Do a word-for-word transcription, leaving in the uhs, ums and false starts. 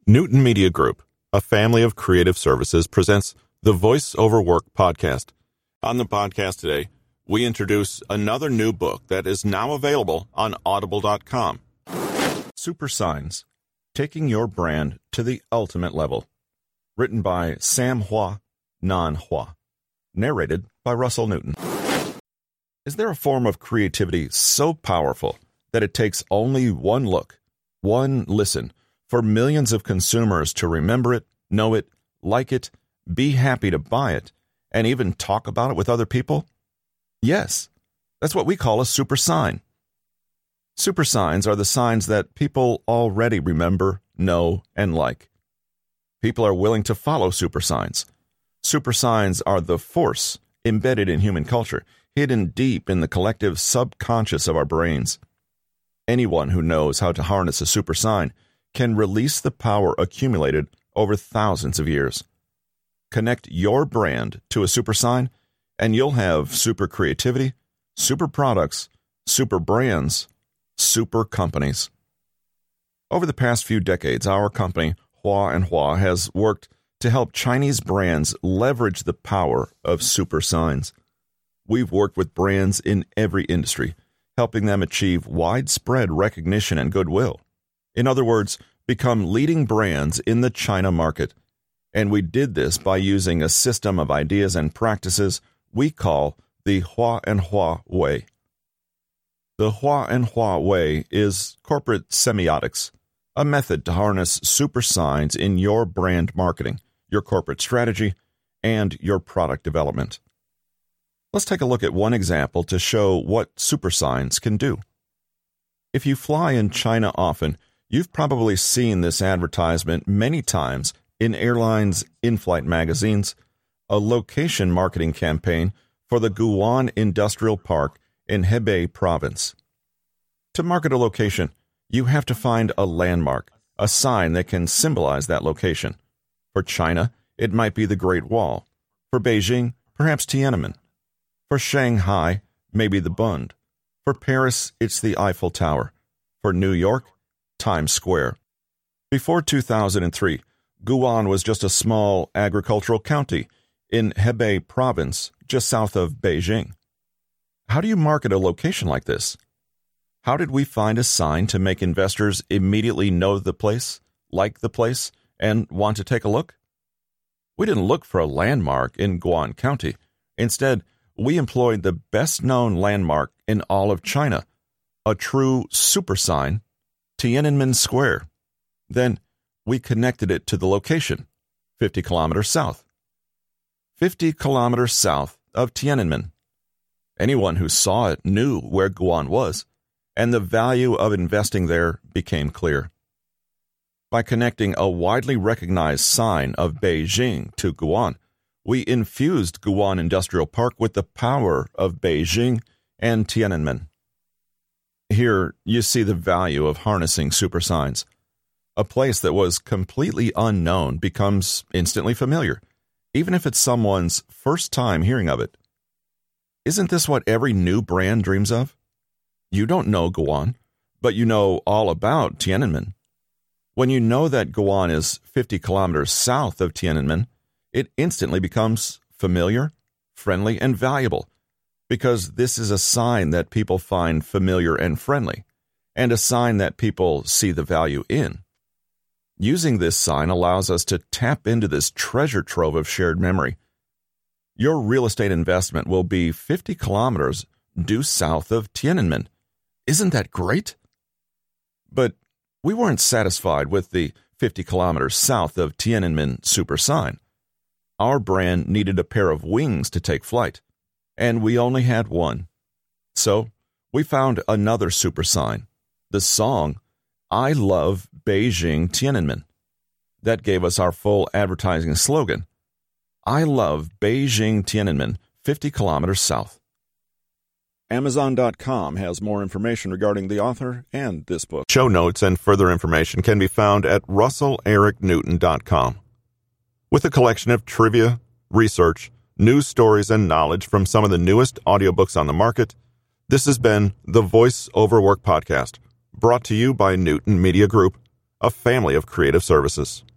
Newton Media Group, a family of creative services, presents the Voice Over Work podcast. On the podcast today, we introduce another new book that is now available on audible dot com. Super Signs, Taking Your Brand to the Ultimate Level. Written by Sam Hua, Nan Hua. Narrated by Russell Newton. Is there a form of creativity so powerful that it takes only one look, one listen, for millions of consumers to remember it, know it, like it, be happy to buy it, and even talk about it with other people? Yes, that's what we call a super sign. Super signs are the signs that people already remember, know, and like. People are willing to follow super signs. Super signs are the force embedded in human culture, hidden deep in the collective subconscious of our brains. Anyone who knows how to harness a super sign can release the power accumulated over thousands of years. Connect your brand to a super sign, and you'll have super creativity, super products, super brands, super companies. Over the past few decades, our company, Hua and Hua, has worked to help Chinese brands leverage the power of super signs. We've worked with brands in every industry, helping them achieve widespread recognition and goodwill. In other words, become leading brands in the China market. And we did this by using a system of ideas and practices we call the Hua and Hua Way. The Hua and Hua Way is corporate semiotics, a method to harness super signs in your brand marketing, your corporate strategy, and your product development. Let's take a look at one example to show what super signs can do. If you fly in China often, you've probably seen this advertisement many times in airlines' in-flight magazines, a location marketing campaign for the Guwan Industrial Park in Hebei Province. To market a location, you have to find a landmark, a sign that can symbolize that location. For China, it might be the Great Wall. For Beijing, perhaps Tiananmen. For Shanghai, maybe the Bund. For Paris, it's the Eiffel Tower. For New York, Times Square. Before two thousand three, Guwan was just a small agricultural county in Hebei Province, just south of Beijing. How do you market a location like this? How did we find a sign to make investors immediately know the place, like the place, and want to take a look? We didn't look for a landmark in Guwan County. Instead, we employed the best-known landmark in all of China, a true super sign, Tiananmen Square. Then, we connected it to the location, fifty kilometers south. fifty kilometers south of Tiananmen. Anyone who saw it knew where Guwan was, and the value of investing there became clear. By connecting a widely recognized sign of Beijing to Guwan, we infused Guwan Industrial Park with the power of Beijing and Tiananmen. Here, you see the value of harnessing super signs. A place that was completely unknown becomes instantly familiar, even if it's someone's first time hearing of it. Isn't this what every new brand dreams of? You don't know Guwan, but you know all about Tiananmen. When you know that Guwan is fifty kilometers south of Tiananmen, it instantly becomes familiar, friendly, and valuable, because this is a sign that people find familiar and friendly, and a sign that people see the value in. Using this sign allows us to tap into this treasure trove of shared memory. Your real estate investment will be fifty kilometers due south of Tiananmen. Isn't that great? But we weren't satisfied with the fifty kilometers south of Tiananmen super sign. Our brand needed a pair of wings to take flight, and we only had one. So we found another super sign, the song, I Love Beijing Tiananmen. That gave us our full advertising slogan, I Love Beijing Tiananmen, fifty kilometers south. Amazon dot com has more information regarding the author and this book. Show notes and further information can be found at russell eric newton dot com. With a collection of trivia, research, news stories, and knowledge from some of the newest audiobooks on the market, this has been the Voice Over Work podcast, brought to you by Newton Media Group, a family of creative services.